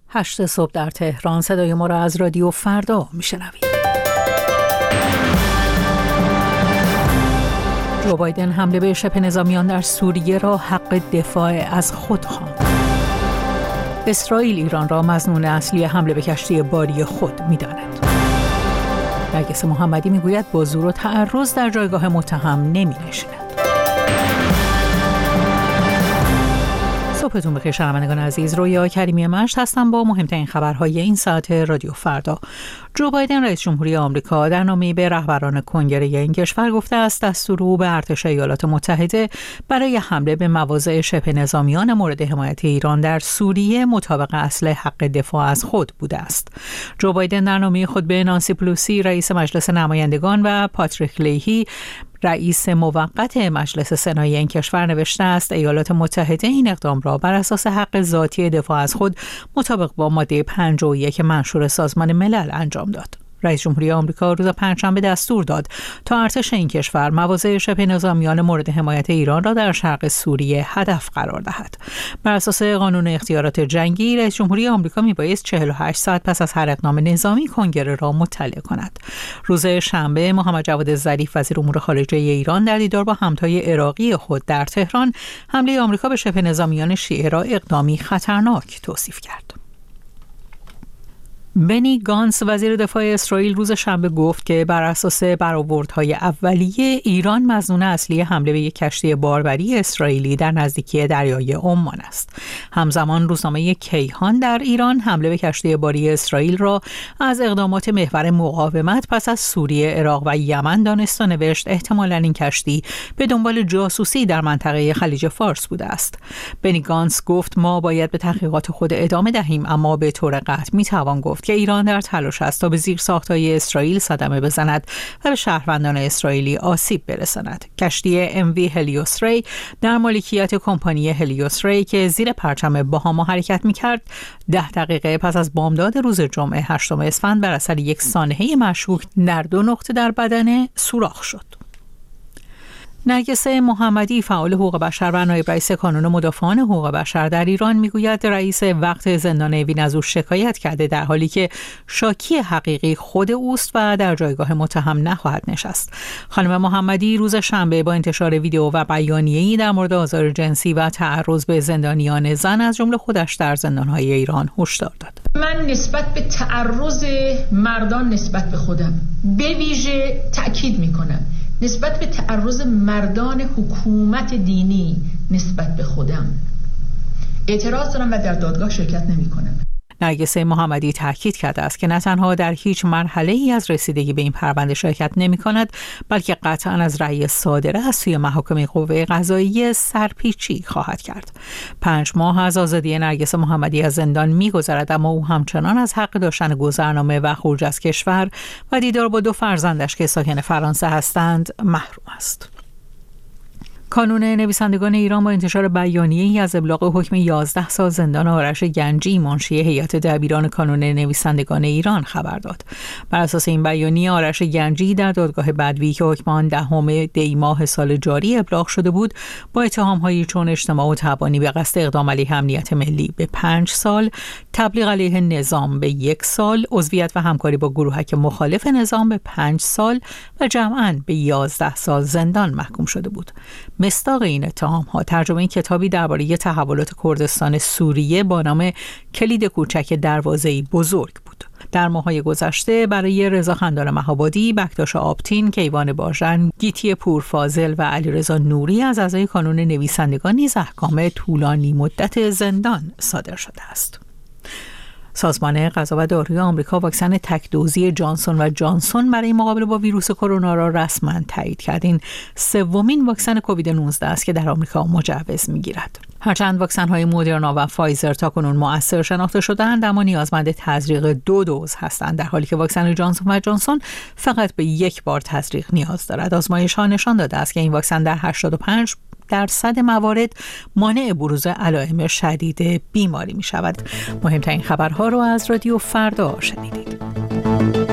8 صبح در تهران. صدای ما را از رادیو فردا میشنوید. جو بایدن حمله به شبه نظامیان در سوریه را حق دفاع از خود خواند. اسرائیل ایران را مظنون اصلی حمله به کشتی باری خود می‌داند. نرگس محمدی میگوید با زور و تعرض در جایگاه متهم نمی‌نشیند. صبحتون بخیر شنوندگان عزیز، رویا کریمی مشت هستم با مهمترین خبرهای این ساعت رادیو فردا. جو بایدن رئیس جمهوری آمریکا در نامه‌ای به رهبران کنگره این کشور گفته است دستور او به ارتش ایالات متحده برای حمله به مواضع شبه نظامیان مورد حمایت ایران در سوریه مطابق اصل حق دفاع از خود بوده است. جو بایدن در نامه خود به نانسی پلوسی رئیس مجلس نمایندگان و پاتریک لیهی رئیس موقت مجلس سنای این کشور نوشته است ایالات متحده این اقدام را بر اساس حق ذاتی دفاع از خود مطابق با ماده 51 منشور سازمان ملل انجام داد. رئیس جمهوری آمریکا روز پنجشنبه دستور داد تا ارتش این کشور مواضع شبه نظامیان مورد حمایت ایران را در شرق سوریه هدف قرار دهد. بر اساس قانون اختیارات جنگی رئیس جمهوری آمریکا میبایست 48 ساعت پس از هر اقدام نظامی کنگره را مطلع کند. روز شنبه محمد جواد ظریف وزیر امور خارجه ایران در دیدار با همتای عراقی خود در تهران حمله آمریکا به شبه نظامیان شیعه را اقدامی خطرناک توصیف کرد. بنی گانس وزیر دفاع اسرائیل روز شنبه گفت که بر اساس برآوردهای اولیه ایران مظنون اصلی حمله به یک کشتی باربری اسرائیلی در نزدیکی دریای عمان است. همزمان روزنامه کیهان در ایران حمله به کشتی باری اسرائیل را از اقدامات محور مقاومت پس از سوریه، عراق و یمن دانست و نوشت احتمالاً این کشتی به دنبال جاسوسی در منطقه خلیج فارس بوده است. بنی گانس گفت ما باید به تحقیقات خود ادامه دهیم، اما به طور قطع میتوان گفت که ایران در تلاش است تا به زیرساخت‌های اسرائیل صدمه بزند و به شهروندان اسرائیلی آسیب برساند. کشتی MV هلیوس ری در مالکیت کمپانی هلیوس ری که زیر پرچم باهاما حرکت می‌کرد 10 دقیقه پس از بامداد روز جمعه 8 اسفند بر اثر یک سانحه مشکوک در 2 نقطه در بدن سوراخ شد. نرگس محمدی فعال حقوق بشر و نایب رئیس کانون مدافعان حقوق بشر در ایران میگوید رئیس وقت زندان اوین از او شکایت کرده در حالی که شاکی حقیقی خود اوست و در جایگاه متهم نخواهد نشست. خانم محمدی روز شنبه با انتشار ویدیو و بیانیه‌ای در مورد آزار جنسی و تعرض به زندانیان زن از جمله خودش در زندان‌های ایران هشدار داد. من نسبت به تعرض مردان نسبت به خودم به ویژه تأکید می‌کنم، نسبت به تعرض مردان حکومت دینی نسبت به خودم اعتراض دارم و در دادگاه شرکت نمی کنم. نرگس محمدی تاکید کرده است که نه تنها در هیچ مرحله‌ای از رسیدگی به این پرونده شرکت نمی‌کند، بلکه قطعاً از رأی صادره از سوی محاکم قوه قضاییه سرپیچی خواهد کرد. 5 ماه از آزادی نرگس محمدی از زندان می‌گذرد، اما او همچنان از حق داشتن گذرنامه و خروج از کشور و دیدار با 2 فرزندش که ساکن فرانسه هستند محروم است. کانون نویسندگان ایران با انتشار بیانیه‌ای از ابلاغ حکم 11 سال زندان آرش گنجی منشی هیئت دبیران کانون نویسندگان ایران خبر داد. بر اساس این بیانیه آرش گنجی در دادگاه بدوی که حکم آن 10 دی ماه سال جاری ابلاغ شده بود با اتهام‌هایی چون اجتماع و تبانی به قصد اقدام علیه امنیت ملی به 5 سال، تبلیغ علیه نظام به 1 سال، عضویت و همکاری با گروهک مخالف نظام به 5 سال و جمعاً به 11 سال زندان محکوم شده بود. مصداق این اتهام‌ها ترجمه کتابی درباره تحولات کردستان سوریه با نام کلید کوچک دروازه‌ای بزرگ بود. در ماه‌های گذشته برای رضا خندان مهابادی، بکتاش آبتین، کیوان باژن، گیتی پورفاضل و علیرضا نوری از اعضای کانون نویسندگان نیز احکام طولانی مدت زندان صادر شده است. سازمان غذا و داروی آمریکا واکسن تک‌دوزی جانسون و جانسون برای مقابله با ویروس کرونا را رسما تایید کرد. این 3مین واکسن کووید 19 است که در آمریکا مجوز می‌گیرد. هرچند واکسن‌های مودرنا و فایزر تاکنون مؤثر شناخته شده‌اند، اما نیازمند تزریق 2 دوز هستند، در حالی که واکسن جانسون و جانسون فقط به 1 بار تزریق نیاز دارد. آزمایش‌ها نشان داده است که این واکسن در 85% موارد مانع بروز علائم شدید بیماری می شود. مهمترین خبرها رو از رادیو فردا شنیدید.